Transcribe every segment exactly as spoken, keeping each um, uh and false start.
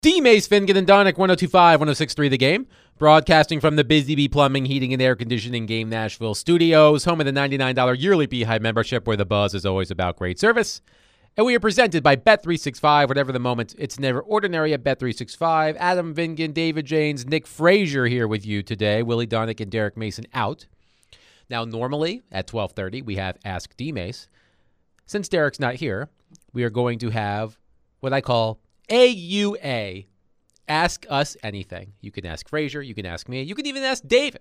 D-Mace, Finnegan, and Donick, one oh two point five, one oh six point three The Game. Broadcasting from the Busy Bee Plumbing, Heating, and Air Conditioning Game Nashville studios, home of the ninety-nine dollars yearly Beehive membership, where the buzz is always about great service. And we are presented by Bet three sixty-five. Whatever the moment, it's never ordinary at Bet three sixty-five. Adam Vingan, David Janes, Nick Frazier here with you today. Willie Donick and Derek Mason out. Now, normally at twelve thirty, we have Ask D-Mace. Since Derek's not here, we are going to have what I call A U A. Ask us anything. You can ask Frazier. You can ask me. You can even ask David.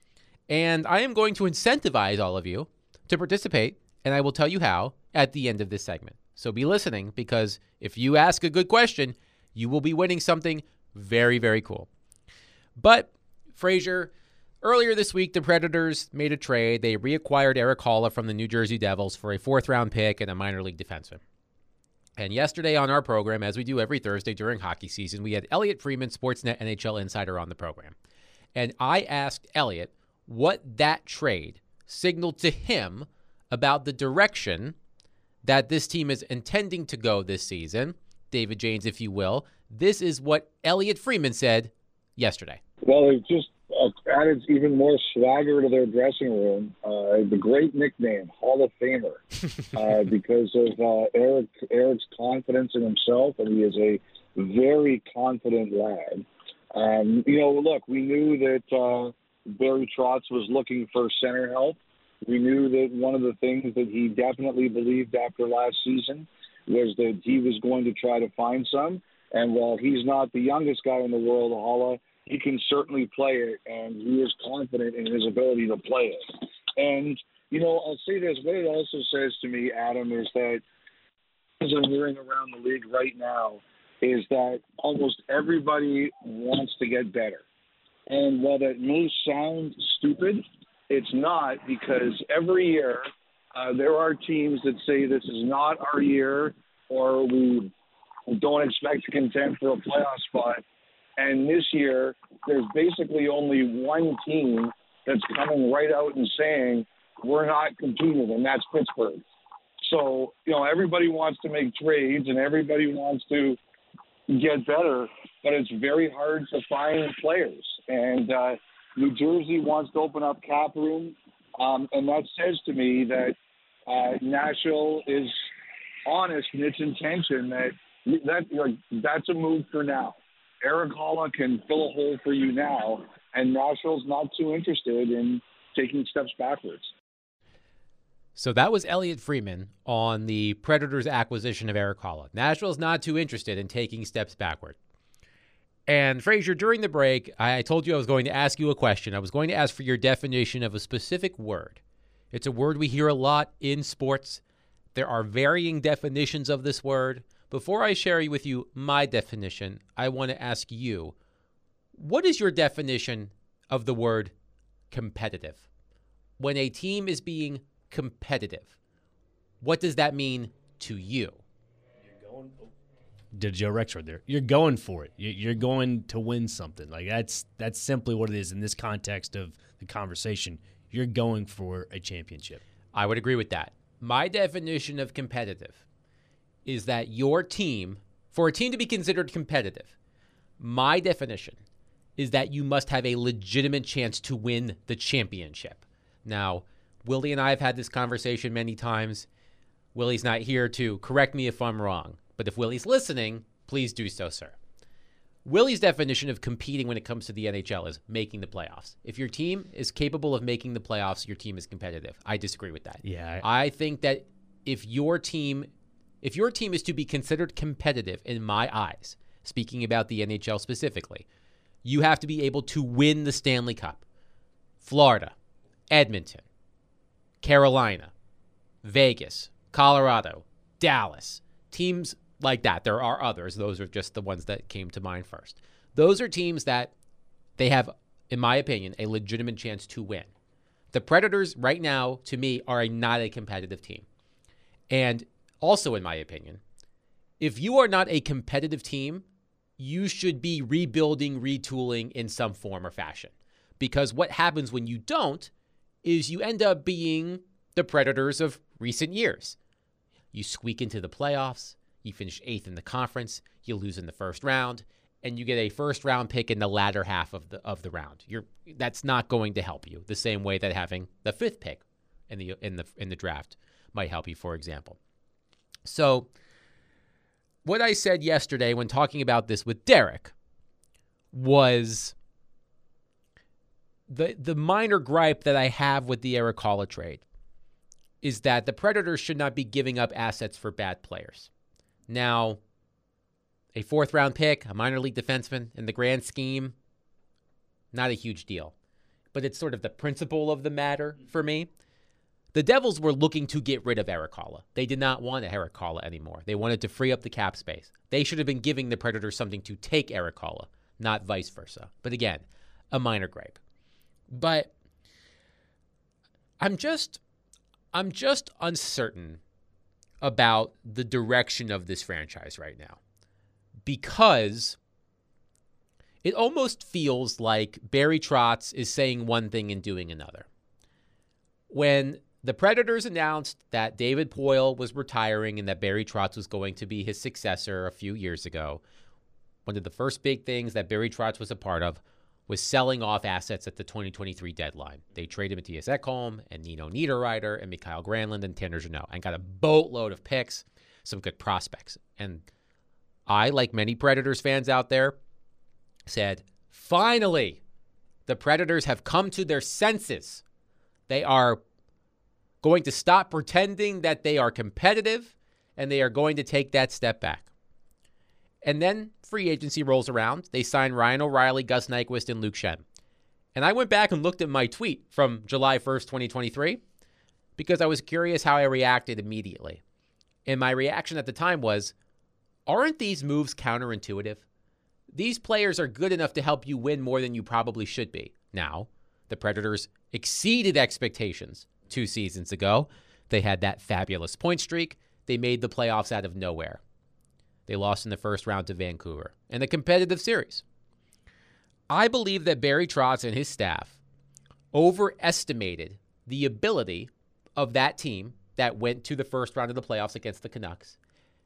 And I am going to incentivize all of you to participate, and I will tell you how at the end of this segment. So be listening, because if you ask a good question, you will be winning something very, very cool. But, Frazier, earlier this week, the Predators made a trade. They reacquired Erik Haula from the New Jersey Devils for a fourth-round pick and a minor league defenseman. And yesterday on our program, as we do every Thursday during hockey season, we had Elliotte Friedman, Sportsnet N H L insider, on the program. And I asked Elliotte what that trade signaled to him about the direction that this team is intending to go this season. David Janes, if you will. This is what Elliotte Friedman said yesterday. Well, it just uh, added even more swagger to their dressing room. Uh, the great nickname, Hall of Famer, uh, because of uh, Erik Erik's confidence in himself, and he is a very confident lad. Um, you know, look, we knew that uh, Barry Trotz was looking for center help. We knew that one of the things that he definitely believed after last season was that he was going to try to find some. And while he's not the youngest guy in the world, Haula, he can certainly play it, and he is confident in his ability to play it. And, you know, I'll say this. What it also says to me, Adam, is that as I'm hearing around the league right now, is that almost everybody wants to get better. And while that may sound stupid, it's not, because every year uh, there are teams that say this is not our year, or we don't expect to contend for a playoff spot. And this year, there's basically only one team that's coming right out and saying, we're not competing, and that's Pittsburgh. So, you know, everybody wants to make trades and everybody wants to get better, but it's very hard to find players. And uh, New Jersey wants to open up cap room, um, and that says to me that uh, Nashville is honest in its intention that, that like, that's a move for now. Erik Haula can fill a hole for you now, and Nashville's not too interested in taking steps backwards. So that was Elliotte Friedman on the Predators' acquisition of Erik Haula. Nashville's not too interested in taking steps backward. And Frazier, during the break, I told you I was going to ask you a question. I was going to ask for your definition of a specific word. It's a word we hear a lot in sports. There are varying definitions of this word. Before I share with you my definition, I want to ask you, what is your definition of the word competitive? When a team is being competitive, what does that mean to you? You're going, oh, did Joe Rex right there? You're going for it. You're going to win something. Like that's that's simply what it is in this context of the conversation. You're going for a championship. I would agree with that. My definition of competitive is that your team, for a team to be considered competitive, my definition is that you must have a legitimate chance to win the championship. Now, Willie and I have had this conversation many times. Willie's not here to correct me if I'm wrong, but if Willie's listening, please do so, sir. Willie's definition of competing when it comes to the N H L is making the playoffs. If your team is capable of making the playoffs, your team is competitive. I disagree with that. Yeah. I, I think that if your team If your team is to be considered competitive in my eyes, speaking about the N H L specifically, you have to be able to win the Stanley Cup. Florida, Edmonton, Carolina, Vegas, Colorado, Dallas, teams like that. There are others. Those are just the ones that came to mind first. Those are teams that they have, in my opinion, a legitimate chance to win. The Predators right now, to me, are a, not a competitive team. And also, in my opinion, if you are not a competitive team, you should be rebuilding, retooling in some form or fashion. Because what happens when you don't is you end up being the Predators of recent years. You squeak into the playoffs, you finish eighth in the conference, you lose in the first round, and you get a first round pick in the latter half of the of the round. You're that's not going to help you the same way that having the fifth pick in the in the in the draft might help you, for example. So what I said yesterday when talking about this with Derek was the the minor gripe that I have with the Erik Haula trade is that the Predators should not be giving up assets for bad players. Now, a fourth round pick, a minor league defenseman, in the grand scheme, not a huge deal. But it's sort of the principle of the matter for me. The Devils were looking to get rid of Erik Haula. They did not want Erik Haula anymore. They wanted to free up the cap space. They should have been giving the Predators something to take Erik Haula, not vice versa. But again, a minor gripe. But I'm just, I'm just uncertain about the direction of this franchise right now, because it almost feels like Barry Trotz is saying one thing and doing another. When the Predators announced that David Poile was retiring and that Barry Trotz was going to be his successor a few years ago, one of the first big things that Barry Trotz was a part of was selling off assets at the twenty twenty-three deadline. They traded Mattias Ekholm and Nino Niederreiter and Mikael Granlund and Tanner Jeannot and got a boatload of picks, some good prospects. And I, like many Predators fans out there, said, finally, the Predators have come to their senses. They are going to stop pretending that they are competitive, and they are going to take that step back. And then free agency rolls around. They sign Ryan O'Reilly, Gus Nyquist, and Luke Schenn. And I went back and looked at my tweet from July first, twenty twenty-three, because I was curious how I reacted immediately. And my reaction at the time was, aren't these moves counterintuitive? These players are good enough to help you win more than you probably should be. Now, the Predators exceeded expectations two seasons ago. They had that fabulous point streak. They made the playoffs out of nowhere. They lost in the first round to Vancouver in a competitive series. I believe that Barry Trotz and his staff overestimated the ability of that team that went to the first round of the playoffs against the Canucks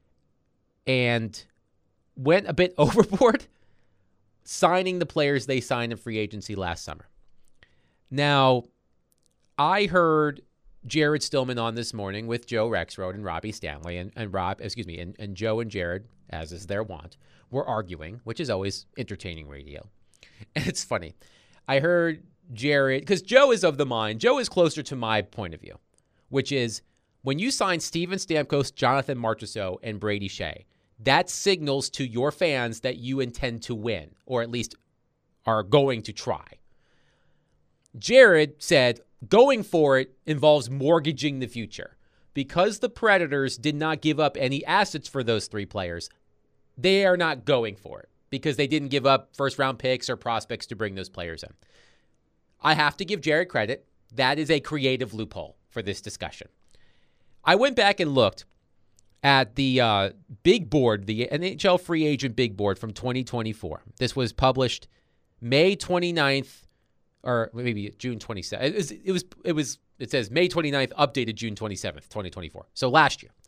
and went a bit overboard signing the players they signed in free agency last summer. Now, I heard Jared Stillman on this morning with Joe Rexrode and Robbie Stanley, and, and Rob, excuse me, and, and Joe and Jared, as is their wont, were arguing, which is always entertaining radio. And it's funny. I heard Jared, because Joe is of the mind, Joe is closer to my point of view, which is when you sign Steven Stamkos, Jonathan Marchessault, and Brady Shea, that signals to your fans that you intend to win, or at least are going to try. Jared said, going for it involves mortgaging the future. Because the Predators did not give up any assets for those three players, they are not going for it because they didn't give up first-round picks or prospects to bring those players in. I have to give Jared credit. That is a creative loophole for this discussion. I went back and looked at the uh, big board, the N H L free agent big board from twenty twenty-four. This was published May twenty-ninth, or maybe June twenty-seventh. It was, it was, it was, it says May twenty-ninth, updated June twenty-seventh, twenty twenty-four. So last year.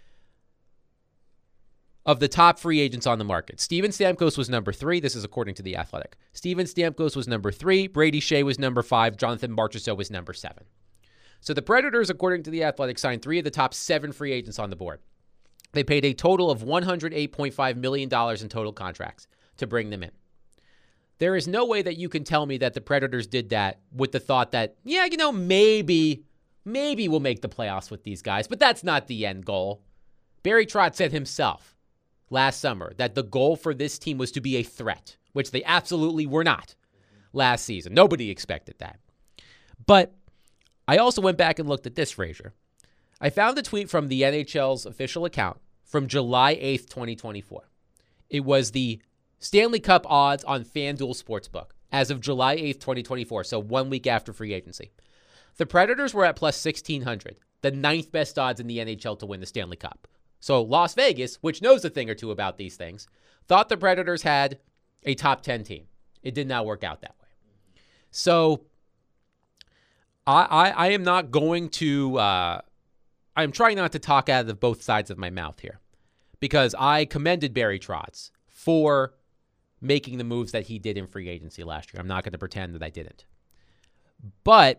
Of the top free agents on the market, Steven Stamkos was number three. This is according to The Athletic. Steven Stamkos was number three. Brady Shea was number five. Jonathan Marchessault was number seven. So the Predators, according to The Athletic, signed three of the top seven free agents on the board. They paid a total of one hundred eight point five million dollars in total contracts to bring them in. There is no way that you can tell me that the Predators did that with the thought that, yeah, you know, maybe, maybe we'll make the playoffs with these guys, but that's not the end goal. Barry Trotz said himself last summer that the goal for this team was to be a threat, which they absolutely were not last season. Nobody expected that. But I also went back and looked at this, Frazier. I found a tweet from the N H L's official account from July eighth, twenty twenty-four. It was the Stanley Cup odds on FanDuel Sportsbook as of July eighth, twenty twenty-four, so one week after free agency. The Predators were at plus sixteen hundred, the ninth best odds in the N H L to win the Stanley Cup. So Las Vegas, which knows a thing or two about these things, thought the Predators had a top ten team. It did not work out that way. So I, I, I am not going to, uh, I'm trying not to talk out of both sides of my mouth here, because I commended Barry Trotz for making the moves that he did in free agency last year. I'm not going to pretend that I didn't. But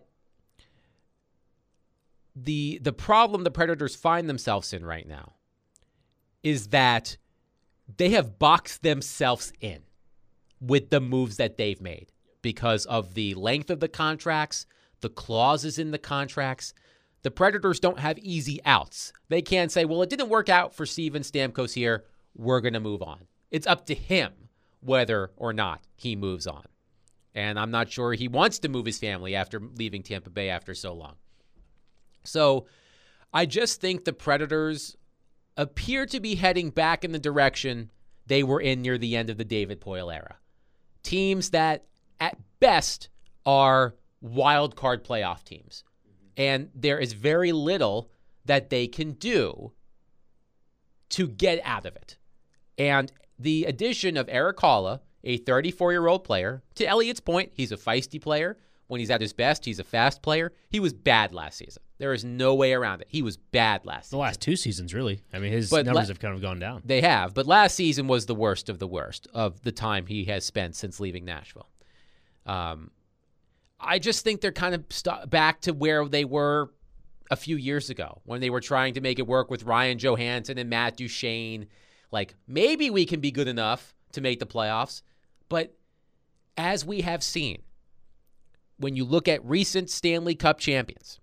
the the problem the Predators find themselves in right now is that they have boxed themselves in with the moves that they've made because of the length of the contracts, the clauses in the contracts. The Predators don't have easy outs. They can't say, well, it didn't work out for Steven Stamkos here. We're going to move on. It's up to him whether or not he moves on. And I'm not sure he wants to move his family after leaving Tampa Bay after so long. So I just think the Predators appear to be heading back in the direction they were in near the end of the David Poile era. Teams that, at best, are wild card playoff teams. And there is very little that they can do to get out of it. And the addition of Erik Haula, a thirty-four-year-old player, to Elliott's point, he's a feisty player. When he's at his best, he's a fast player. He was bad last season. There is no way around it. He was bad last season. The last two seasons, really. I mean, his but numbers la- have kind of gone down. They have. But last season was the worst of the worst of the time he has spent since leaving Nashville. Um, I just think they're kind of st- back to where they were a few years ago when they were trying to make it work with Ryan Johansson and Matt Duchene. Like, maybe we can be good enough to make the playoffs. But as we have seen, when you look at recent Stanley Cup champions,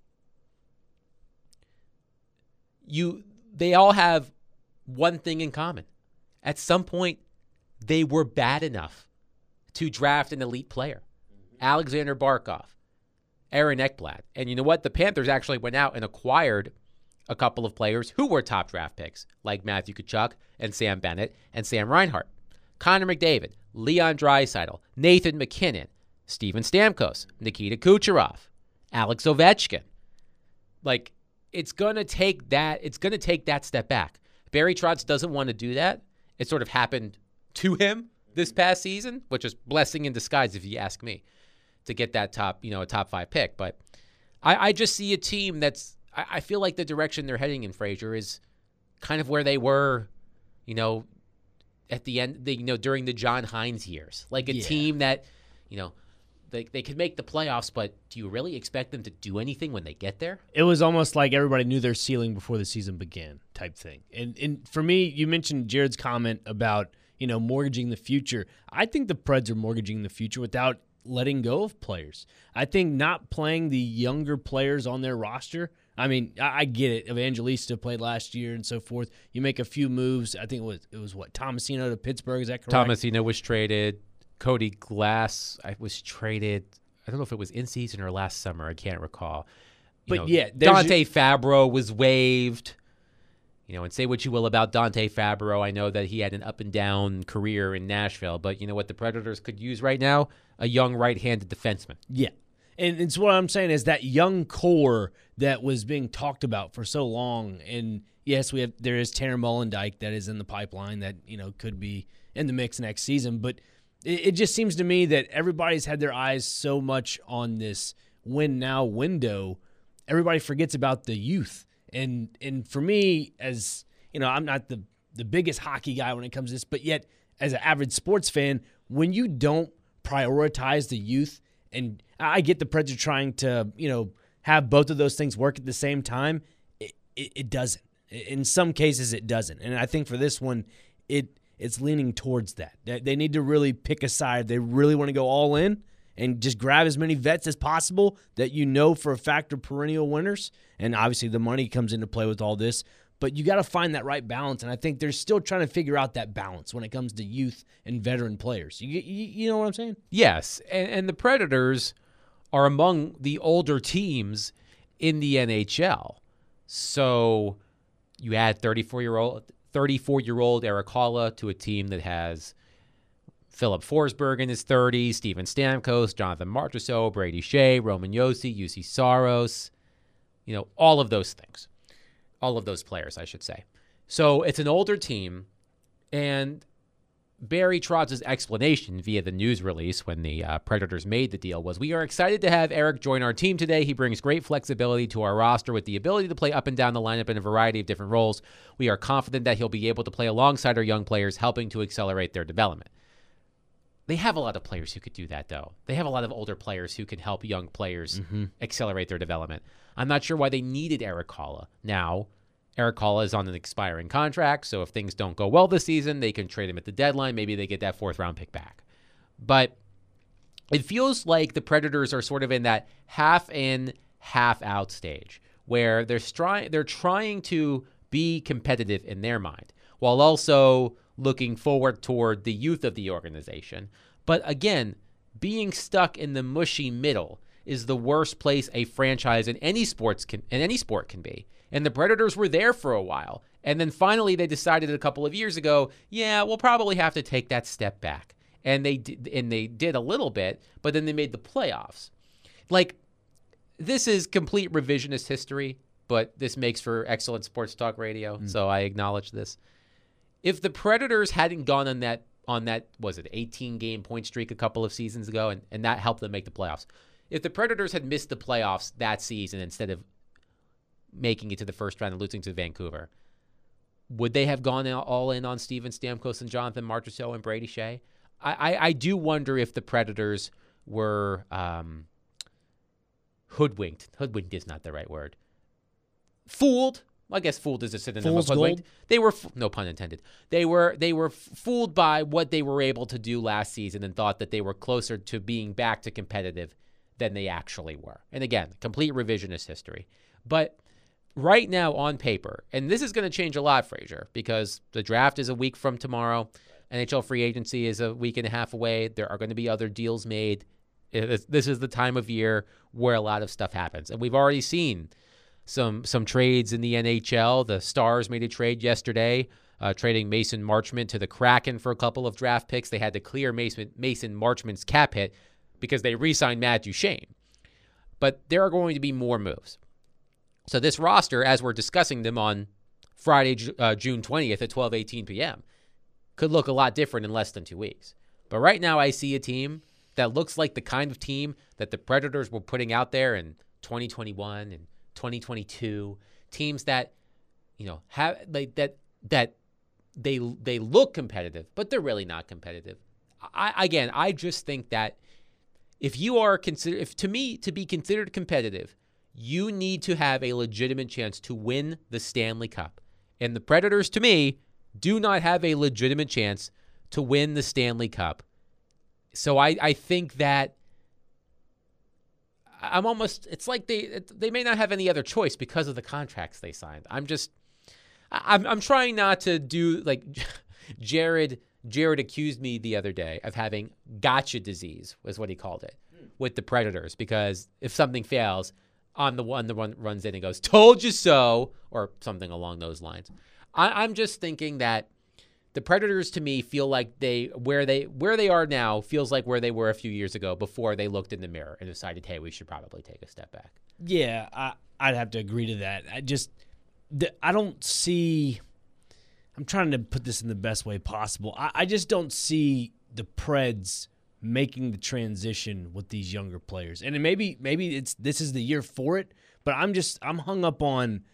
you they all have one thing in common. At some point, they were bad enough to draft an elite player. Alexander Barkov, Aaron Ekblad. And you know what? The Panthers actually went out and acquired a couple of players who were top draft picks, like Matthew Tkachuk and Sam Bennett and Sam Reinhart. Connor McDavid, Leon Draisaitl, Nathan MacKinnon, Steven Stamkos, Nikita Kucherov, Alex Ovechkin. Like, it's going to take that, it's going to take that step back. Barry Trotz doesn't want to do that. It sort of happened to him this past season, which is blessing in disguise if you ask me, to get that top, you know, a top five pick. But I, I just see a team that's, I, I feel like the direction they're heading in, Frazier, is kind of where they were, you know, at the end, the, you know, during the John Hines years. Like a Yeah. team that, you know, they, they could make the playoffs, but do you really expect them to do anything when they get there? It was almost like everybody knew their ceiling before the season began type thing. And and for me, you mentioned Jared's comment about, you know, mortgaging the future. I think the Preds are mortgaging the future without letting go of players. I think not playing the younger players on their roster. I mean, I, I get it. Evangelista played last year and so forth. You make a few moves. I think it was, it was what, Tomasino to Pittsburgh, is that correct? Tomasino was traded. Cody Glass I was traded. I don't know if it was in season or last summer. I can't recall. You But know, yeah, there's Dante your- Fabro was waived. You know, and say what you will about Dante Fabro. I know that he had an up and down career in Nashville, but you know what the Predators could use right now? A young right-handed defenseman. Yeah. And it's what I'm saying is that young core that was being talked about for so long. And yes, we have there is Tanner Mollendijk that is in the pipeline that, you know, could be in the mix next season. But it, it just seems to me that everybody's had their eyes so much on this win now window. Everybody forgets about the youth. And and for me, as you know, I'm not the, the biggest hockey guy when it comes to this, but yet as an average sports fan, when you don't prioritize the youth, and I get the Preds are trying to, you know, have both of those things work at the same time, it, it, it doesn't. In some cases, it doesn't. And I think for this one, it it's leaning towards that. They need to really pick a side. They really want to go all in and just grab as many vets as possible that you know for a fact are perennial winners. And obviously the money comes into play with all this. But you got to find that right balance. And I think they're still trying to figure out that balance when it comes to youth and veteran players. You, you, you know what I'm saying? Yes, and, and the Predators are among the older teams in the N H L. So you add thirty-four-year-old thirty-four-year-old Erik Haula to a team that has Philip Forsberg in his thirties, Steven Stamkos, Jonathan Marchessault, Brady Shea, Roman Josi, U C Saros, you know, all of those things. All of those players, I should say. So it's an older team, and Barry Trotz's explanation via the news release when the uh, Predators made the deal was, we are excited to have Erik join our team today. He brings great flexibility to our roster with the ability to play up and down the lineup in a variety of different roles. We are confident that he'll be able to play alongside our young players, helping to accelerate their development. They have a lot of players who could do that, though. They have a lot of older players who can help young players mm-hmm. accelerate their development. I'm not sure why they needed Erik Haula. Now, Erik Haula is on an expiring contract, so if things don't go well this season, they can trade him at the deadline. Maybe they get that fourth-round pick back. But it feels like the Predators are sort of in that half-in, half-out stage where they're, stri- they're trying to be competitive in their mind while also looking forward toward the youth of the organization. But again, being stuck in the mushy middle is the worst place a franchise in any sports can in any sport can be. And the Predators were there for a while. And then finally they decided a couple of years ago, yeah, we'll probably have to take that step back. And they did, and they did a little bit, but then they made the playoffs. Like, this is complete revisionist history, but this makes for excellent sports talk radio, mm. so I acknowledge this. If the Predators hadn't gone on that, on that was it, eighteen-game point streak a couple of seasons ago, and, and that helped them make the playoffs. If the Predators had missed the playoffs that season instead of making it to the first round and losing to Vancouver, would they have gone all in on Steven Stamkos and Jonathan Marchessault and Brady Shea? I, I, I do wonder if the Predators were um, hoodwinked. Hoodwinked is not the right word. Fooled. I guess fooled is a synonym Fool's of hoodwinked. gold? They were, no pun intended. They were they were fooled by what they were able to do last season and thought that they were closer to being back to competitive than they actually were. And again, complete revisionist history. But right now on paper, and this is going to change a lot, Frazier, because the draft is a week from tomorrow. N H L free agency is a week and a half away. There are going to be other deals made. This is the time of year where a lot of stuff happens. And we've already seen some some trades in the N H L. The Stars made a trade yesterday, uh, trading Mason Marchment to the Kraken for a couple of draft picks. They had to clear Mason, Mason Marchment's cap hit because they re-signed Matt Duchene. But there are going to be more moves. So this roster, as we're discussing them on Friday, uh, June twentieth at twelve eighteen p.m., could look a lot different in less than two weeks. But right now I see a team that looks like the kind of team that the Predators were putting out there in twenty twenty-one and twenty twenty-two, teams that, you know, have like that that they they look competitive, but they're really not competitive. I again, I just think that if you are consider if to me to be considered competitive, you need to have a legitimate chance to win the Stanley Cup. And the Predators, to me, do not have a legitimate chance to win the Stanley Cup. So I, I think that I'm almost, it's like they they may not have any other choice because of the contracts they signed. I'm just, I'm I'm trying not to do, like, Jared, Jared accused me the other day of having gotcha disease, was what he called it, mm. with the Predators, because if something fails, I'm the one that one runs in and goes, told you so, or something along those lines. I, I'm just thinking that the Predators, to me, feel like they where they where they are now feels like where they were a few years ago before they looked in the mirror and decided, hey, we should probably take a step back. Yeah, I, I'd have to agree to that. I just I don't see. I'm trying to put this in the best way possible. I, I just don't see the Preds making the transition with these younger players, and it maybe maybe it's this is the year for it. But I'm just I'm hung up on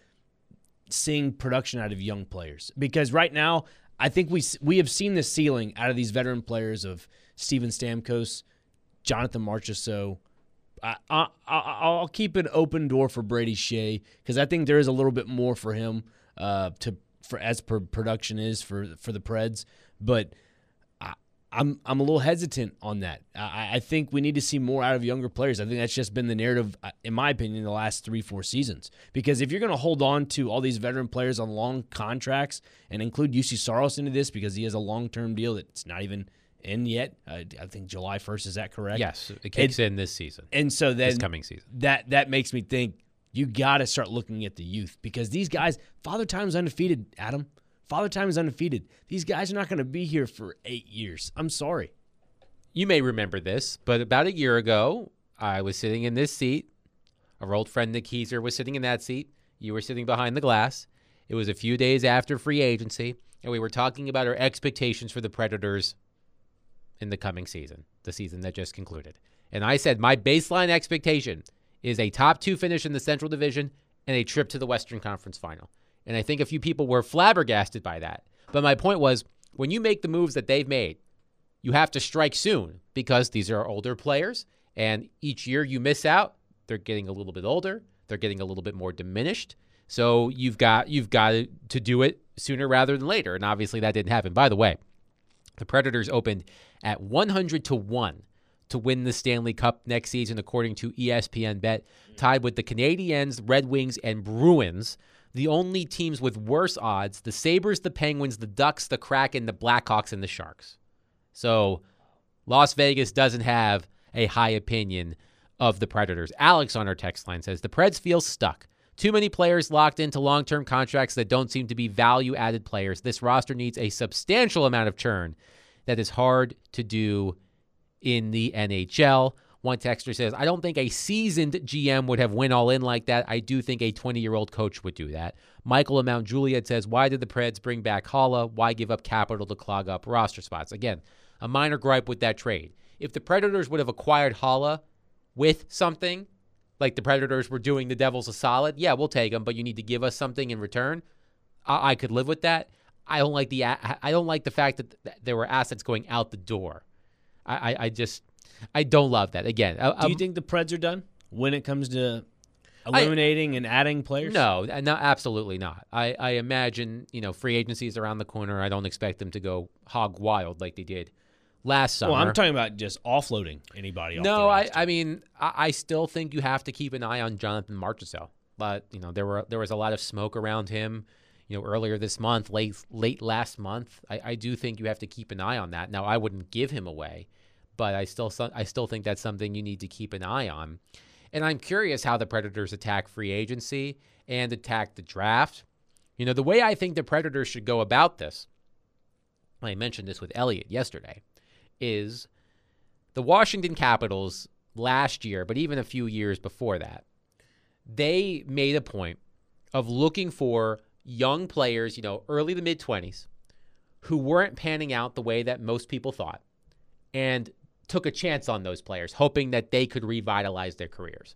seeing production out of young players, because right now I think we we have seen the ceiling out of these veteran players of Steven Stamkos, Jonathan Marchessault. I, I, I'll keep an open door for Brady Shea, because I think there is a little bit more for him uh, to for as per production is for for the Preds, but I, I'm I'm a little hesitant on that. I, I think we need to see more out of younger players. I think that's just been the narrative, in my opinion, in the last three, four seasons. Because if you're going to hold on to all these veteran players on long contracts and include U C Saros into this because he has a long-term deal that's not even in yet, uh, I think July first, is that correct? Yes, it kicks and, in this season. And so then this coming season. That that makes me think you got to start looking at the youth, because these guys, Father Time's undefeated, Adam. Father Time is undefeated. These guys are not going to be here for eight years. I'm sorry. You may remember this, but about a year ago, I was sitting in this seat. Our old friend Nick Heiser was sitting in that seat. You were sitting behind the glass. It was a few days after free agency, and we were talking about our expectations for the Predators in the coming season, the season that just concluded. And I said my baseline expectation is a top two finish in the Central Division and a trip to the Western Conference Final. And I think a few people were flabbergasted by that. But my point was, when you make the moves that they've made, you have to strike soon because these are older players, and each year you miss out, they're getting a little bit older, they're getting a little bit more diminished. So you've got you've got to do it sooner rather than later, and obviously that didn't happen. By the way, the Predators opened at one hundred to one to win the Stanley Cup next season, according to E S P N Bet, tied with the Canadiens, Red Wings, and Bruins. The only teams with worse odds, the Sabres, the Penguins, the Ducks, the Kraken, the Blackhawks, and the Sharks. So Las Vegas doesn't have a high opinion of the Predators. Alex on our text line says, the Preds feel stuck. Too many players locked into long-term contracts that don't seem to be value-added players. This roster needs a substantial amount of churn that is hard to do in the N H L. One texter says, I don't think a seasoned G M would have went all in like that. I do think a twenty-year-old coach would do that. Michael of Mount Juliet says, why did the Preds bring back Holla? Why give up capital to clog up roster spots? Again, a minor gripe with that trade. If the Predators would have acquired Holla with something, like the Predators were doing the Devils a solid, yeah, we'll take them, but you need to give us something in return. I, I could live with that. I don't like the I don't like the fact that th- there were assets going out the door. I, I, I just I don't love that. Again, I, do you think the Preds are done when it comes to eliminating I, and adding players? No, no, absolutely not. I, I imagine you know free agency is around the corner. I don't expect them to go hog wild like they did last summer. Well, I'm talking about just offloading anybody. Off no, the I, roster. I mean, I, I still think you have to keep an eye on Jonathan Marchessault. But you know, there were there was a lot of smoke around him. You know, earlier this month, late late last month. I, I do think you have to keep an eye on that. Now, I wouldn't give him away, but I still I still think that's something you need to keep an eye on. And I'm curious how the Predators attack free agency and attack the draft. You know, the way I think the Predators should go about this, I mentioned this with Elliot yesterday, is the Washington Capitals last year, but even a few years before that, they made a point of looking for young players, you know, early to mid-twenties, who weren't panning out the way that most people thought, and took a chance on those players, hoping that they could revitalize their careers.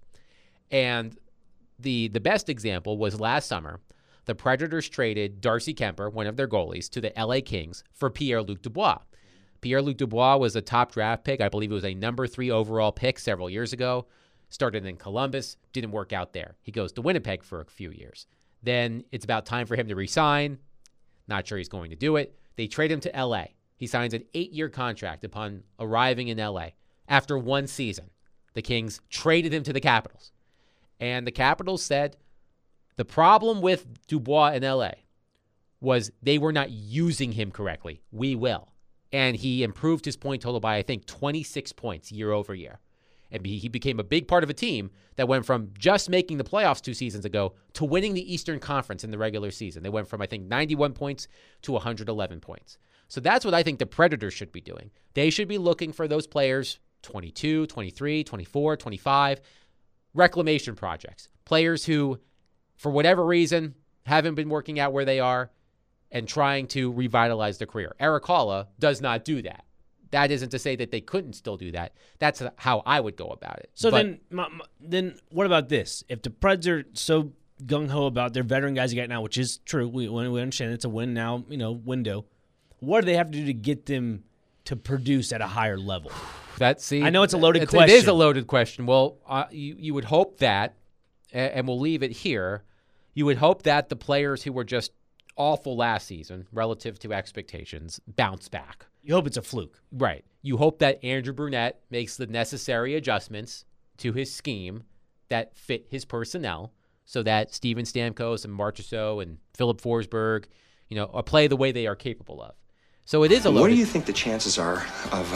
And the the best example was last summer. The Predators traded Darcy Kemper, one of their goalies, to the L A Kings for Pierre-Luc Dubois. Pierre-Luc Dubois was a top draft pick. I believe it was a number three overall pick several years ago. Started in Columbus, didn't work out there. He goes to Winnipeg for a few years. Then it's about time for him to resign. Not sure he's going to do it. They trade him to L A. He signs an eight-year contract upon arriving in L A. After one season, the Kings traded him to the Capitals. And the Capitals said the problem with Dubois in L A was they were not using him correctly. We will. And he improved his point total by, I think, twenty-six points year over year. And he became a big part of a team that went from just making the playoffs two seasons ago to winning the Eastern Conference in the regular season. They went from, I think, ninety-one points to one hundred eleven points. So that's what I think the Predators should be doing. They should be looking for those players, twenty-two, twenty-three, twenty-four, twenty-five, reclamation projects. Players who, for whatever reason, haven't been working out where they are and trying to revitalize their career. Erik Haula does not do that. That isn't to say that they couldn't still do that. That's how I would go about it. So but, then, my, my, then what about this? If the Preds are so gung-ho about their veteran guys you got now, which is true, we, we understand it's a win now, you know, window. What do they have to do to get them to produce at a higher level? That see, I know it's a loaded it, question. It is a loaded question. Well, uh, you you would hope that, and we'll leave it here. You would hope that the players who were just awful last season relative to expectations bounce back. You hope it's a fluke. Right. You hope that Andrew Brunette makes the necessary adjustments to his scheme that fit his personnel so that Steven Stamkos and Marchessault and Philip Forsberg, you know, play the way they are capable of. So it is a loaded. What do you think the chances are of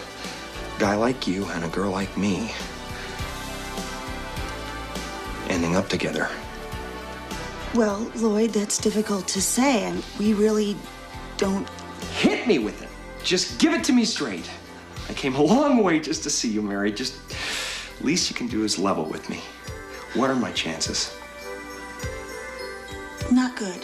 a guy like you and a girl like me ending up together? Well, Lloyd, that's difficult to say, and we really don't... Hit me with it. Just give it to me straight. I came a long way just to see you married. Just, least you can do is level with me. What are my chances? Not good.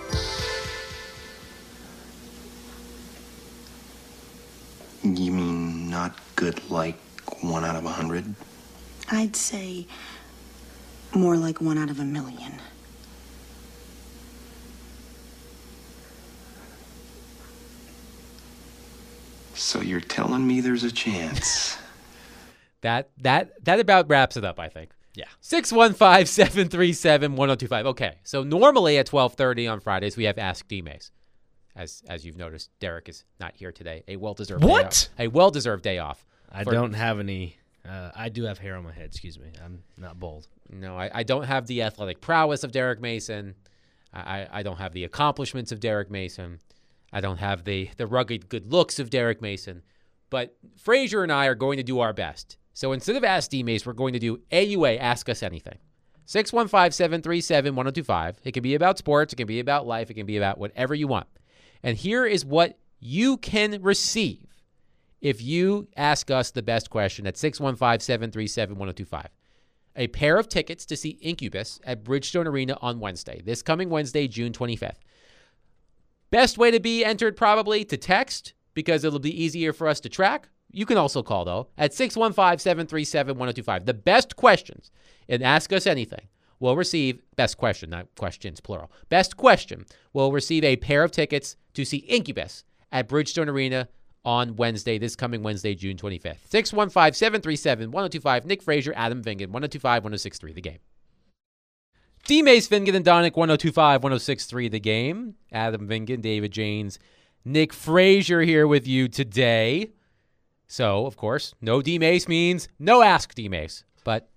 You mean not good like one out of a hundred? I'd say more like one out of a million. So you're telling me there's a chance? That that that about wraps it up, I think. Yeah. six one five, seven three seven, one oh two five. Okay, so normally at twelve thirty on Fridays, we have Ask D-Mace. As as you've noticed, Derek is not here today. A well-deserved What? day off. A well-deserved day off. I for- don't have any. Uh, I do have hair on my head. Excuse me. I'm not bald. No, I, I don't have the athletic prowess of Derek Mason. I, I don't have the accomplishments of Derek Mason. I don't have the, the rugged good looks of Derek Mason. But Frazier and I are going to do our best. So instead of Ask D-Mace, we're going to do A U A, Ask Us Anything. six one five, seven three seven, one oh two five. It can be about sports. It can be about life. It can be about whatever you want. And here is what you can receive if you ask us the best question at six one five, seven three seven, one oh two five. A pair of tickets to see Incubus at Bridgestone Arena on Wednesday, this coming Wednesday, June twenty-fifth. Best way to be entered probably to text because it'll be easier for us to track. You can also call, though, at six one five, seven three seven, one oh two five. The best questions in Ask Us Anything will receive, best question, not questions, plural. Best question will receive a pair of tickets to see Incubus at Bridgestone Arena on Wednesday, this coming Wednesday, June twenty-fifth. six one five, seven three seven, one oh two five. Nick Frazier, Adam Vingan, one oh two five, one oh six three, The Game. D-Mace, Vingan, and Donick, one oh two five, one oh six three, The Game. Adam Vingan, David Janes, Nick Frazier here with you today. So, of course, no D-Mace means no Ask D-Mace. But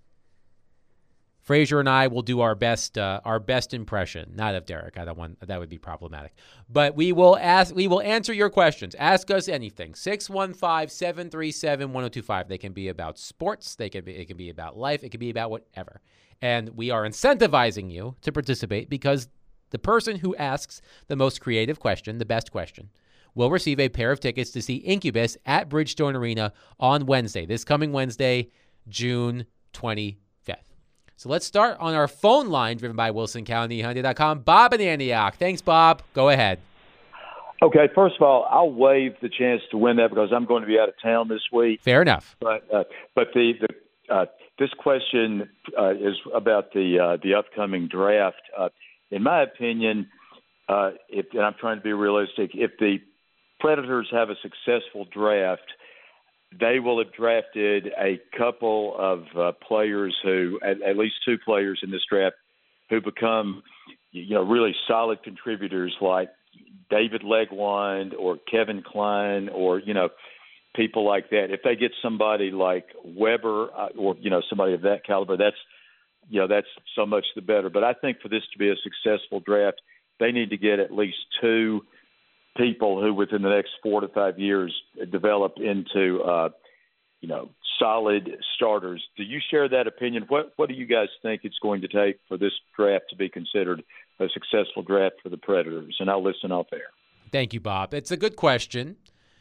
Frazier and I will do our best uh, our best impression. Not of Derek. I don't want that would be problematic. But we will ask we will answer your questions. Ask us anything. six one five, seven three seven, one oh two five. They can be about sports, they can be it can be about life, it can be about whatever. And we are incentivizing you to participate because the person who asks the most creative question, the best question, will receive a pair of tickets to see Incubus at Bridgestone Arena on Wednesday, this coming Wednesday, June twenty-fifth. So let's start on our phone line driven by Wilson County Hyundai dot com. Bob in Antioch. Thanks, Bob. Go ahead. Okay, first of all, I'll waive the chance to win that because I'm going to be out of town this week. Fair enough. But uh, but the, the uh, this question uh, is about the uh, the upcoming draft. Uh, in my opinion, uh, if, and I'm trying to be realistic, if the Predators have a successful draft, they will have drafted a couple of uh, players who, at, at least two players in this draft, who become, you know, really solid contributors like David Legwand or Kevin Klein or, you know, people like that. If they get somebody like Weber uh, or, you know, somebody of that caliber, that's, you know, that's so much the better. But I think for this to be a successful draft, they need to get at least two people who within the next four to five years develop into, uh, you know, solid starters. Do you share that opinion? What What do you guys think it's going to take for this draft to be considered a successful draft for the Predators? And I'll listen off air. Thank you, Bob. It's a good question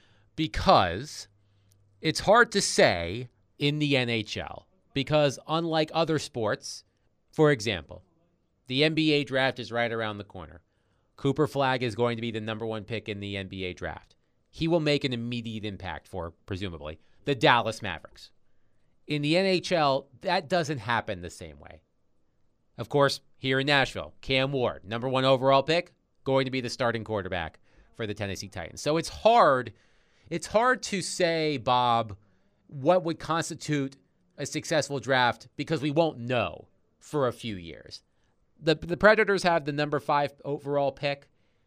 because it's hard to say in the N H L because unlike other sports, for example, the N B A draft is right around the corner. Cooper Flagg is going to be the number one pick in the N B A draft. He will make an immediate impact for, presumably, the Dallas Mavericks. In the N H L, that doesn't happen the same way. Of course, here in Nashville, Cam Ward, number one overall pick, going to be the starting quarterback for the Tennessee Titans. So it's hard, it's hard to say, Bob, what would constitute a successful draft because we won't know for a few years. The the Predators have the number five overall pick.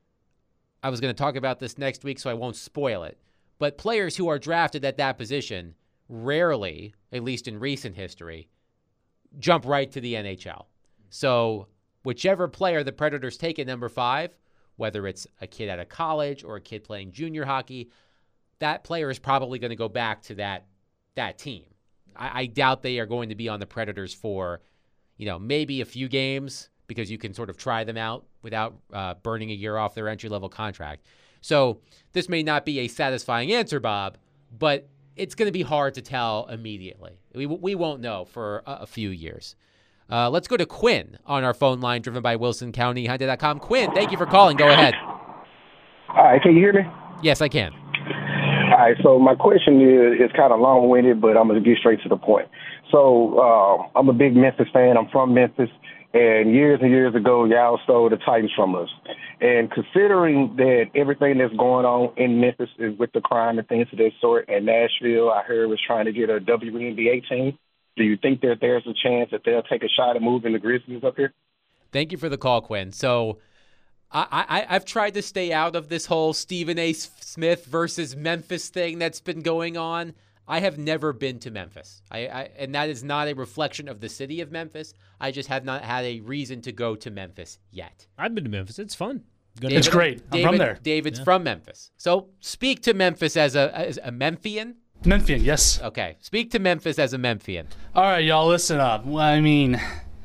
I was going to talk about this next week, so I won't spoil it. But players who are drafted at that position rarely, at least in recent history, jump right to the N H L. So whichever player the Predators take at number five, whether it's a kid out of college or a kid playing junior hockey, that player is probably going to go back to that that team. I, I doubt they are going to be on the Predators for, you know, maybe a few games, because you can sort of try them out without uh, burning a year off their entry-level contract. So this may not be a satisfying answer, Bob, but it's going to be hard to tell immediately. We we won't know for a, a few years. Uh, let's go to Quinn on our phone line, driven by Wilson County Hyundai dot com. Quinn, thank you for calling. Go ahead. All right, can you hear me? Yes, I can. All right, so my question is, is kind of long-winded, but I'm going to get straight to the point. So uh, I'm a big Memphis fan. I'm from Memphis. And years and years ago, y'all stole the Titans from us. And considering that everything that's going on in Memphis is with the crime and things of that sort, and Nashville, I heard, was trying to get a W N B A team, do you think that there's a chance that they'll take a shot at moving the Grizzlies up here? Thank you for the call, Quinn. So I, I, I've tried to stay out of this whole Stephen A. Smith versus Memphis thing that's been going on. I have never been to Memphis, I, I, and that is not a reflection of the city of Memphis. I just have not had a reason to go to Memphis yet. I've been to Memphis. It's fun. Go to It's Memphis. great. I'm David, from there. David's from Memphis. So speak to Memphis as a, as a Memphian. Memphian, yes. Okay, speak to Memphis as a Memphian. All right, y'all, listen up. Well, I mean,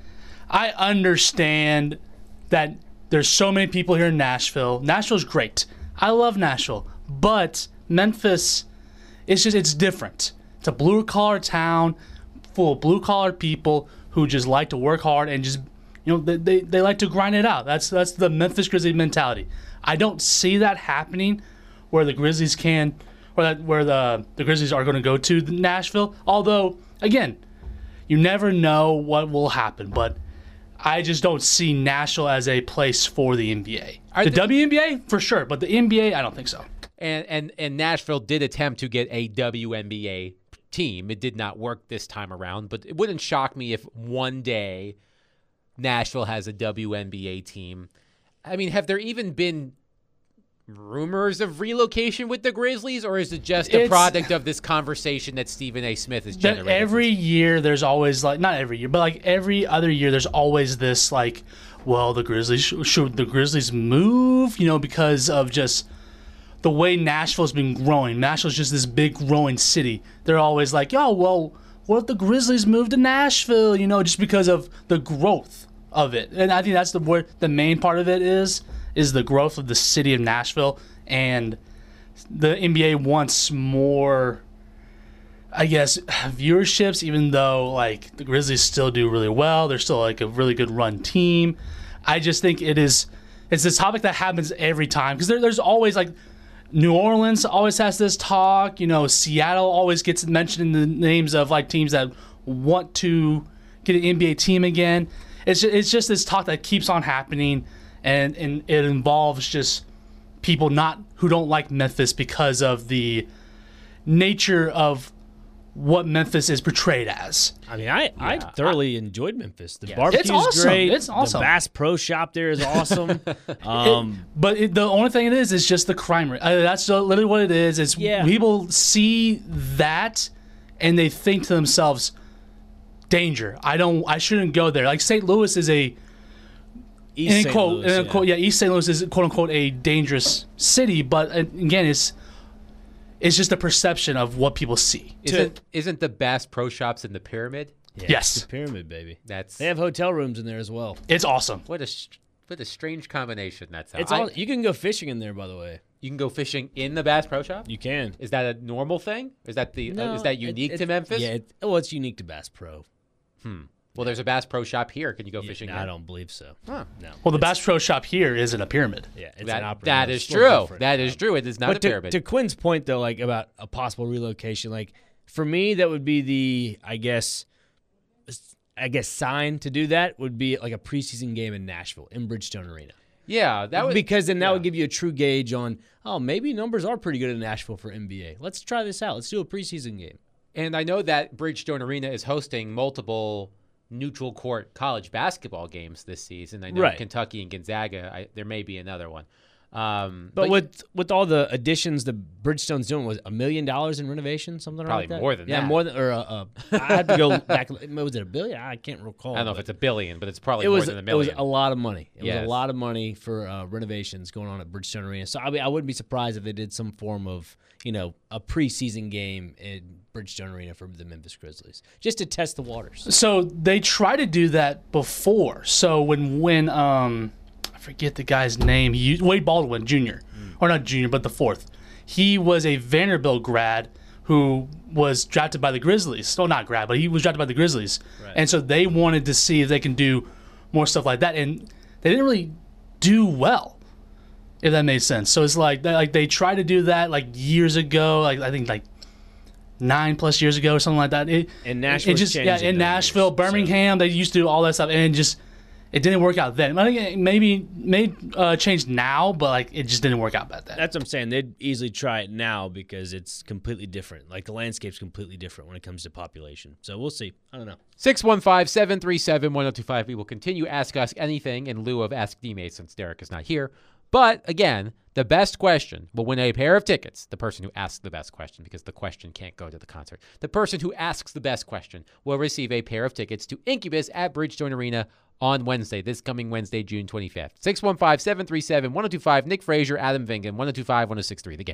I understand that there's so many people here in Nashville. Nashville's great. I love Nashville. But Memphis, it's just, it's different. It's a blue-collar town full of blue-collar people who just like to work hard and just, you know, they, they, they like to grind it out. That's that's the Memphis Grizzlies mentality. I don't see that happening where the Grizzlies can, or that where the, the Grizzlies are going to go to Nashville. Although, again, you never know what will happen, but I just don't see Nashville as a place for the N B A. Are the the- W N B A, for sure, but the N B A, I don't think so. And, and and Nashville did attempt to get a W N B A team. It did not work this time around, but it wouldn't shock me if one day Nashville has a W N B A team. I mean, have there even been rumors of relocation with the Grizzlies, or is it just a It's- product of this conversation that Stephen A. Smith has That generated? every year there's always like, not every year, but like every other year there's always this like, well, the Grizzlies should the Grizzlies move, you know, because of just the way Nashville's been growing. Nashville's just this big growing city. They're always like, oh, well, what if the Grizzlies move to Nashville? You know, just because of the growth of it. And I think that's the word, the main part of it is, is the growth of the city of Nashville. And the N B A wants more, I guess, viewerships, even though like the Grizzlies still do really well. They're still like a really good run team. I just think it is, it's this topic that happens every time because there, there's always like, New Orleans always has this talk. You know, Seattle always gets mentioned in the names of like teams that want to get an N B A team again. It's just, it's just this talk that keeps on happening, and, and it involves just people not who don't like Memphis because of the nature of what Memphis is portrayed as. I mean, I, I thoroughly enjoyed Memphis. The Yes. barbecue's It's awesome. great. It's awesome. The Bass Pro Shop there is awesome. um, But it, the only thing it is is just the crime rate. Uh, that's so- literally what it is. It's Yeah. people see that and they think to themselves, "Danger! I don't. I shouldn't go there." Like Saint Louis is a East in Saint quote, Louis, in yeah. quote, yeah, East Saint Louis is quote unquote a dangerous city. But uh, again, it's it's just a perception of what people see. Isn't, isn't the Bass Pro Shops in the Pyramid? Yeah, Yes. it's the Pyramid, baby. That's They have hotel rooms in there as well. It's awesome. what a str- what a strange combination that's. It's I- all. You can go fishing in there, by the way. You can go fishing in the Bass Pro Shop. You can. Is that a normal thing? Is that the uh, is that it- unique it- to Memphis? Yeah. It, well, it's unique to Bass Pro. Well, there's a Bass Pro Shop here. Can you go Yeah, fishing? no, there? I don't believe so. Huh. No. Well, the Bass Pro Shop here is in a pyramid. Yeah, it's an That, opera. that It's is a little true. different. That is true. It is not But a to, pyramid. to Quinn's point, though, like about a possible relocation, like for me, that would be the, I guess, I guess sign to do that would be like a preseason game in Nashville in Bridgestone Arena. yeah, that would because then that yeah. would give you a true gauge on, oh, maybe numbers are pretty good in Nashville for N B A. Let's try this out. Let's do a preseason game. And I know that Bridgestone Arena is hosting multiple neutral court college basketball games this season. I know Right. Kentucky and Gonzaga. I, there may be another one. Um, But, with with all the additions the Bridgestone's doing, was a million dollars in renovation, something Probably like that? more than yeah, that. more than or uh, uh, I had to go back. Was it a billion? I can't recall. I don't know if but it's a billion, but it's probably it was more than a it was million. a lot of money. It Yes. was a lot of money for uh, renovations going on at Bridgestone Arena. So I mean, I wouldn't be surprised if they did some form of you know a preseason game in Bridgestone Arena for the Memphis Grizzlies, just to test the waters. So they tried to do that before. So when when um I forget the guy's name, he used, Wade Baldwin Junior or not Junior, but the fourth. He was a Vanderbilt grad who was drafted by the Grizzlies. Well, not grad, but he was drafted by the Grizzlies, and so they wanted to see if they can do more stuff like that, and they didn't really do well. If that made sense. So it's like like they tried to do that like years ago, like I think like nine plus years ago or something like that. It, And it Nashville's just yeah, changed in in those Nashville, years, so- Birmingham, they used to do all that stuff, and it just It didn't work out then. Maybe may uh, change now, but like it just didn't work out back then. That's what I'm saying. They'd easily try it now because it's completely different. Like the landscape's completely different when it comes to population. So we'll see. I don't know. six one five, seven three seven, one oh two five. We will continue Ask Us Anything in lieu of Ask D-Mate since Derek is not here. But again, the best question will win a pair of tickets. The person who asks the best question, because the question can't go to the concert. The person who asks the best question will receive a pair of tickets to Incubus at Bridgestone Arena on Wednesday, this coming Wednesday, June twenty-fifth. six one five, seven three seven, one oh two five. Nick Frazier, Adam Vingan, one oh two five, one oh six three. The Game.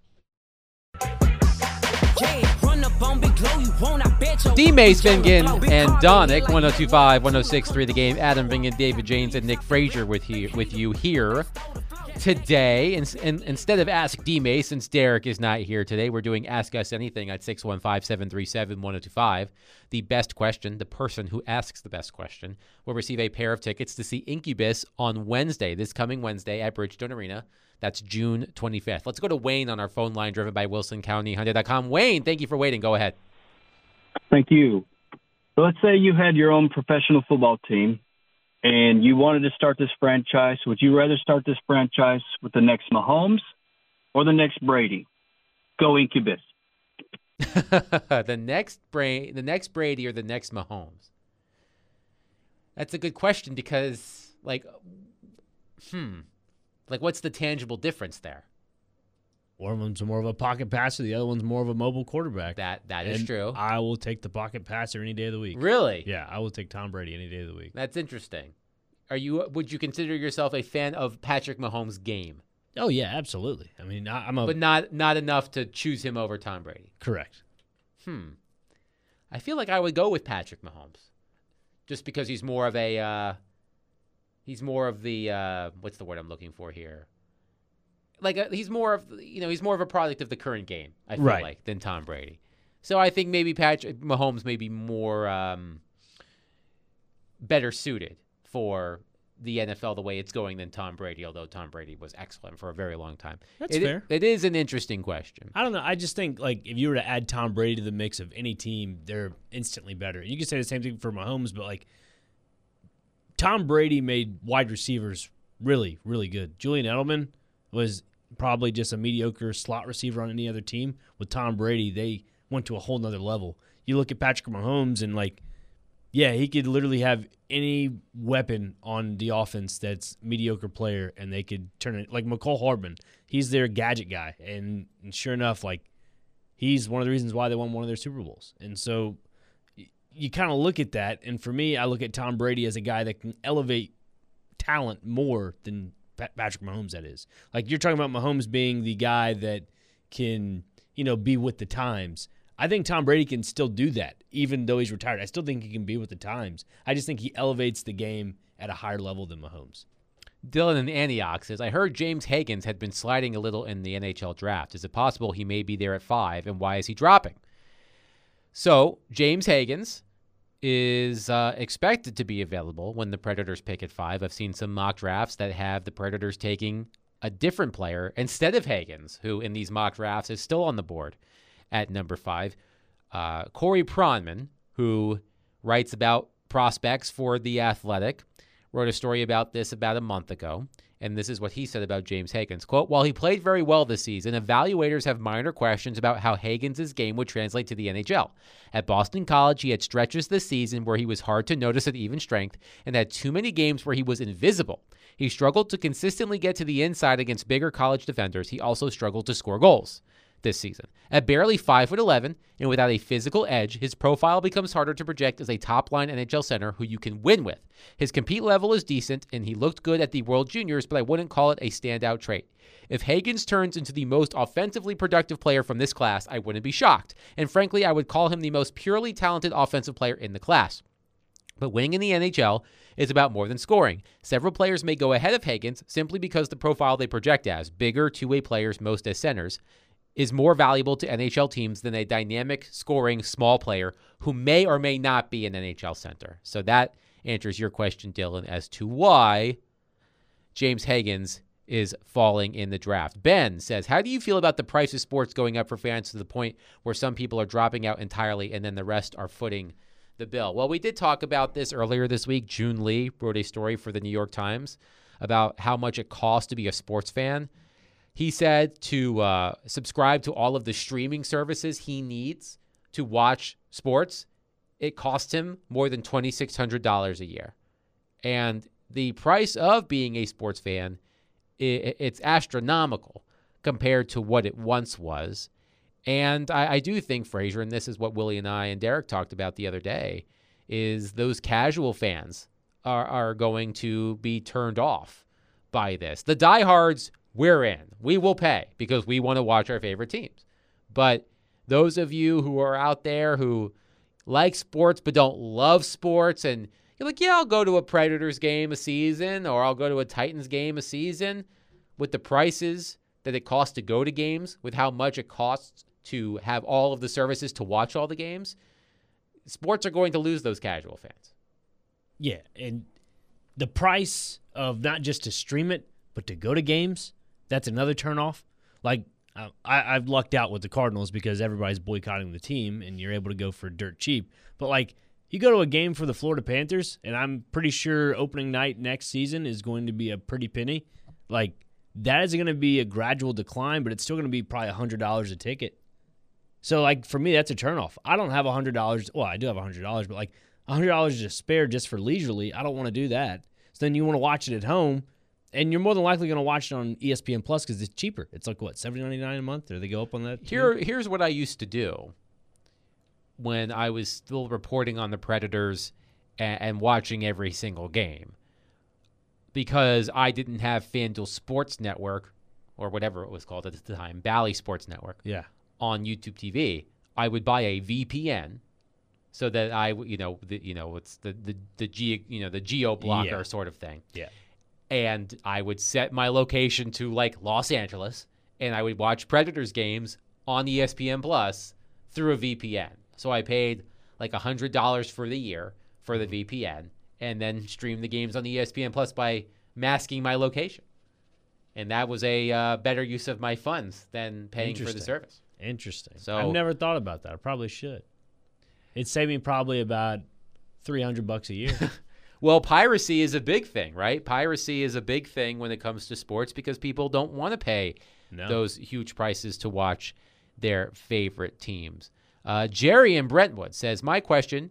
D-Mace, Vingan, and Donick, one oh two five, one oh six three. The Game. Adam Vingan, David James, and Nick Frazier with, he, with you here today. And, and instead of Ask D-Mace, since Derek is not here today, we're doing Ask Us Anything at six one five, seven three seven, one oh two five. The best question, the person who asks the best question, will receive a pair of tickets to see Incubus on Wednesday, this coming Wednesday at Bridgestone Arena. That's June twenty-fifth. Let's go to Wayne on our phone line, driven by Wilson County Hyundai dot com. Wayne, thank you for waiting. Go ahead. Thank you. So let's say you had your own professional football team and you wanted to start this franchise. Would you rather start this franchise with the next Mahomes or the next Brady? Go Incubus. the next Bra- the next Brady or the next Mahomes? That's a good question because, like, hmm, like what's the tangible difference there? One of them's more of a pocket passer. The other one's more of a mobile quarterback. That that and is true. I will take the pocket passer any day of the week. Really? Yeah, I will take Tom Brady any day of the week. That's interesting. Are you? Would you consider yourself a fan of Patrick Mahomes' game? Oh yeah, absolutely. I mean, I, I'm a but not not enough to choose him over Tom Brady. Correct. Hmm. I feel like I would go with Patrick Mahomes, just because he's more of a uh, he's more of the uh, what's the word I'm looking for here? Like a, he's more of you know he's more of a product of the current game. I feel right. like than Tom Brady. So I think maybe Patrick Mahomes may be more um, better suited for the N F L the way it's going than Tom Brady, although Tom Brady was excellent for a very long time. That's it, fair. It is an interesting question. I don't know. I just think, like, if you were to add Tom Brady to the mix of any team, they're instantly better. You could say the same thing for Mahomes, but, like, Tom Brady made wide receivers really, really good. Julian Edelman was probably just a mediocre slot receiver on any other team. With Tom Brady, they went to a whole nother level. You look at Patrick Mahomes and, like, yeah, he could literally have any weapon on the offense that's mediocre player, and they could turn it. Like McCole Hardman, he's their gadget guy, and, and sure enough, like he's one of the reasons why they won one of their Super Bowls. And so y- you kind of look at that, and for me, I look at Tom Brady as a guy that can elevate talent more than Pat- Patrick Mahomes. That is, like you're talking about Mahomes being the guy that can, you know, be with the times. I think Tom Brady can still do that, even though he's retired. I still think he can be with the times. I just think he elevates the game at a higher level than Mahomes. Dylan in Antioch says, I heard James Higgins had been sliding a little in the N H L draft. Is it possible he may be there at five, and why is he dropping? So, James Higgins is uh, expected to be available when the Predators pick at five. I've seen some mock drafts that have the Predators taking a different player instead of Higgins, who in these mock drafts is still on the board at number five. Uh, Corey Pronman, who writes about prospects for The Athletic, wrote a story about this about a month ago, and this is what he said about James Higgins. Quote, while he played very well this season, evaluators have minor questions about how Higgins' game would translate to the N H L. At Boston College, he had stretches this season where he was hard to notice at even strength and had too many games where he was invisible. He struggled to consistently get to the inside against bigger college defenders. He also struggled to score goals this season. At barely five foot eleven and without a physical edge, his profile becomes harder to project as a top-line N H L center who you can win with. His compete level is decent, and he looked good at the World Juniors, but I wouldn't call it a standout trait. If Higgins turns into the most offensively productive player from this class, I wouldn't be shocked. And frankly, I would call him the most purely talented offensive player in the class. But winning in the N H L is about more than scoring. Several players may go ahead of Higgins simply because the profile they project as, bigger two-way players, most as centers, is more valuable to N H L teams than a dynamic, scoring, small player who may or may not be an N H L center. So that answers your question, Dylan, as to why James Higgins is falling in the draft. Ben says, how do you feel about the price of sports going up for fans to the point where some people are dropping out entirely and then the rest are footing the bill. Well, we did talk about this earlier this week. June Lee wrote a story for the New York Times about how much it costs to be a sports fan. He said to uh, subscribe to all of the streaming services he needs to watch sports, it costs him more than two thousand six hundred dollars a year. And the price of being a sports fan, it, it's astronomical compared to what it once was. And I, I do think, Frazier, and this is what Willie and I and Derek talked about the other day, is those casual fans are, are going to be turned off by this. The diehards, we're in. We will pay because we want to watch our favorite teams. But those of you who are out there who like sports but don't love sports, and you're like, yeah, I'll go to a Predators game a season, or I'll go to a Titans game a season, with the prices that it costs to go to games, with how much it costs to have all of the services to watch all the games, sports are going to lose those casual fans. Yeah, and the price of not just to stream it, but to go to games, that's another turnoff. Like, uh, I, I've lucked out with the Cardinals because everybody's boycotting the team, and you're able to go for dirt cheap. But, like, you go to a game for the Florida Panthers, and I'm pretty sure opening night next season is going to be a pretty penny. Like, that is going to be a gradual decline, but it's still going to be probably one hundred dollars a ticket. So, like, for me, that's a turnoff. I don't have one hundred dollars. Well, I do have one hundred dollars, but, like, one hundred dollars to spare just for leisurely, I don't want to do that. So then you want to watch it at home, and you're more than likely going to watch it on E S P N Plus because it's cheaper. It's like, what, seventy dollars and ninety-nine cents a month? Or they go up on that? Here, Here's what I used to do when I was still reporting on the Predators and, and watching every single game. Because I didn't have FanDuel Sports Network, or whatever it was called at the time, Bally Sports Network, yeah, on YouTube T V, I would buy a V P N so that I, you know, the, you know, it's the the the G, you know, the geo blocker yeah. sort of thing. Yeah. And I would set my location to like Los Angeles, and I would watch Predators games on E S P N Plus through a V P N. So I paid like one hundred dollars for the year for the V P N, and then stream the games on E S P N Plus by masking my location. And that was a uh, better use of my funds than paying for the service. Interesting. So I've never thought about that. I probably should. It'd save me probably about three hundred bucks a year. Well, piracy is a big thing, right? Piracy is a big thing when it comes to sports because people don't want to pay no. those huge prices to watch their favorite teams. Uh, Jerry in Brentwood says, my question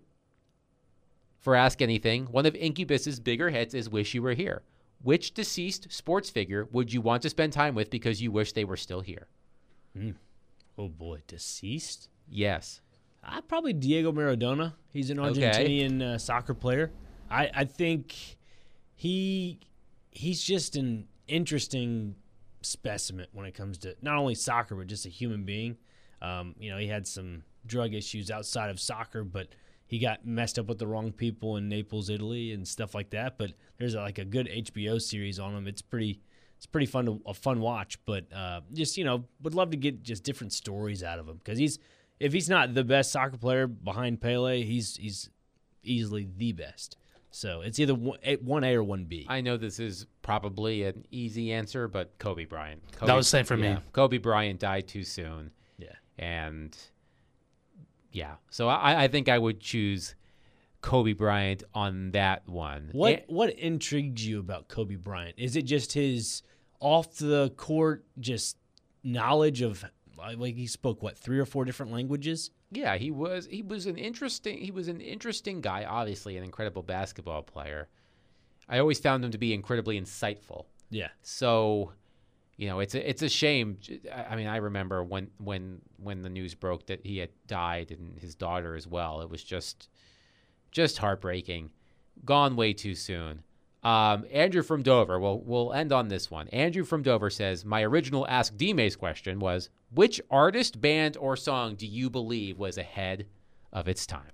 for Ask Anything, one of Incubus's bigger hits is Wish You Were Here. Which deceased sports figure would you want to spend time with because you wish they were still here? Mm. Oh, boy. Deceased? Yes. Uh, probably Diego Maradona. He's an Argentinian okay. uh, soccer player. I, I think he he's just an interesting specimen when it comes to not only soccer, but just a human being. Um, you know, he had some drug issues outside of soccer, but he got messed up with the wrong people in Naples, Italy, and stuff like that. But there's a, like a good H B O series on him. It's pretty, it's pretty fun to a fun watch. But uh, just you know, would love to get just different stories out of him because he's if he's not the best soccer player behind Pele, he's he's easily the best. So it's either one A or one B. I know this is probably an easy answer, but Kobe Bryant. Kobe, that was the same for yeah, me. Kobe Bryant died too soon. Yeah, and. Yeah, so I, I think I would choose Kobe Bryant on that one. What and, what intrigued you about Kobe Bryant? Is it just his off the court just knowledge of like he spoke what three or four different languages? Yeah, he was he was an interesting he was an interesting guy. Obviously, an incredible basketball player. I always found him to be incredibly insightful. Yeah. So. You know, it's a, it's a shame. I mean, I remember when, when when the news broke that he had died and his daughter as well. It was just just heartbreaking. Gone way too soon. Um, Andrew from Dover, well, we'll end on this one. Andrew from Dover says, my original Ask D-Mace question was, which artist, band, or song do you believe was ahead of its time?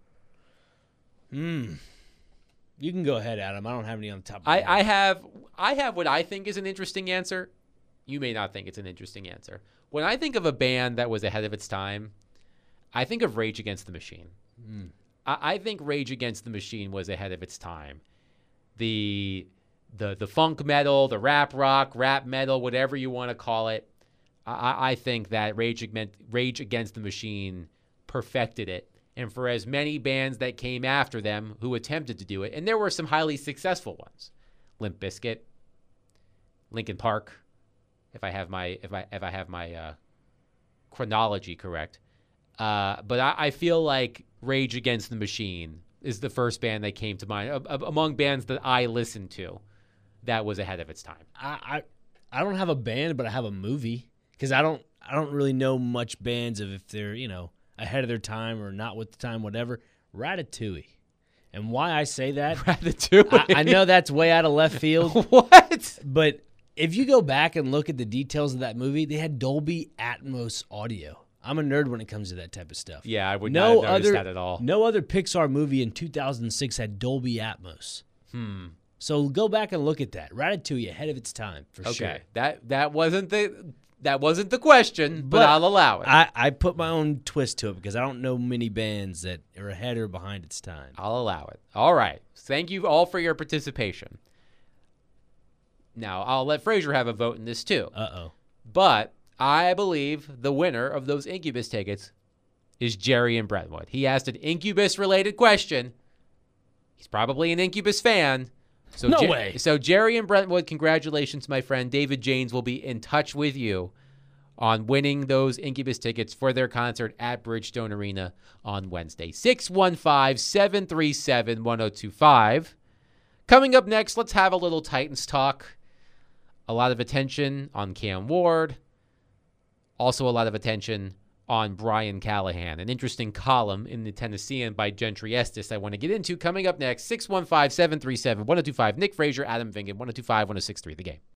Hmm. You can go ahead, Adam. I don't have any on the top of my I, head. I have I have what I think is an interesting answer. You may not think it's an interesting answer. When I think of a band that was ahead of its time, I think of Rage Against the Machine. Mm. I, I think Rage Against the Machine was ahead of its time. The the the funk metal, the rap rock, rap metal, whatever you want to call it, I, I think that Rage Against, Rage Against the Machine perfected it and for as many bands that came after them who attempted to do it, and there were some highly successful ones, Limp Bizkit, Linkin Park, if I have my if I if I have my uh, chronology correct. Uh, but I, I feel like Rage Against the Machine is the first band that came to mind uh, among bands that I listened to that was ahead of its time. I I, I don't have a band, but I have a movie because I don't I don't really know much bands of if they're you know ahead of their time or not with the time, whatever. Ratatouille. And why I say that, Ratatouille. I, I know that's way out of left field. What? But if you go back and look at the details of that movie, they had Dolby Atmos audio. I'm a nerd when it comes to that type of stuff. Yeah, I would no not have noticed other, that at all. No other Pixar movie in two thousand six had Dolby Atmos. Hmm. So go back and look at that. Ratatouille ahead of its time, for okay. sure. Okay, that that wasn't the that wasn't the question, but, but I'll allow it. I, I put my own twist to it because I don't know many bands that are ahead or behind its time. I'll allow it. All right. Thank you all for your participation. Now, I'll let Frazier have a vote in this too. Uh-oh. But I believe the winner of those Incubus tickets is Jerry in Brentwood. He asked an Incubus-related question. He's probably an Incubus fan. So no Jer- way. So Jerry in Brentwood, congratulations, my friend. David Janes will be in touch with you on winning those Incubus tickets for their concert at Bridgestone Arena on Wednesday. six one five, seven three seven, one oh two five. Coming up next, let's have a little Titans talk. A lot of attention on Cam Ward. Also a lot of attention on Brian Callahan. An interesting column in the Tennessean by Gentry Estes I want to get into coming up next. six one five, seven three seven, one oh two five. Nick Frazier, Adam Vingan, one oh two five, one oh six three, The Game.